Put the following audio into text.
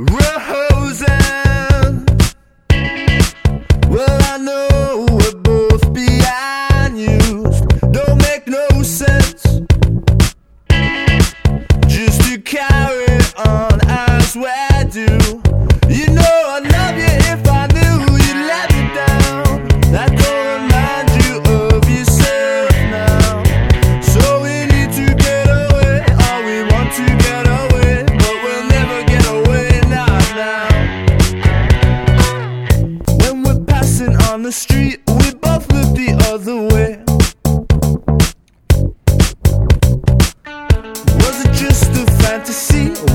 Roseanne. Well, I know we're both behind you. Don't make no sense just to carry on as we do. You know I'd love you if I knew you let me down. That don't remind you of yourself now. So we need to get away, or we want to get away, but we'll never get away now. When we're passing on the street, we both look the other way. Was it just a fantasy?